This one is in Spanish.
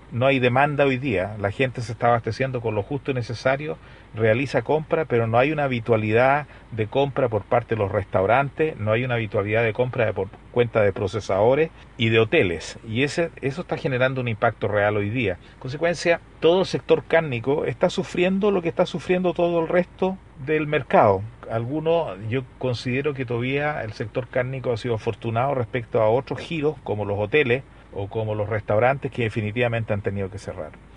no hay demanda hoy día, la gente se está abasteciendo con lo justo y necesario, realiza compra, pero no hay una habitualidad de compra por parte de los restaurantes, no hay una habitualidad de compra por cuenta de procesadores y de hoteles, y eso está generando un impacto real hoy día. En consecuencia, todo el sector cárnico está sufriendo lo que está sufriendo todo el resto del mercado. Algunos, yo considero que todavía el sector cárnico ha sido afortunado respecto a otros giros como los hoteles o como los restaurantes que definitivamente han tenido que cerrar.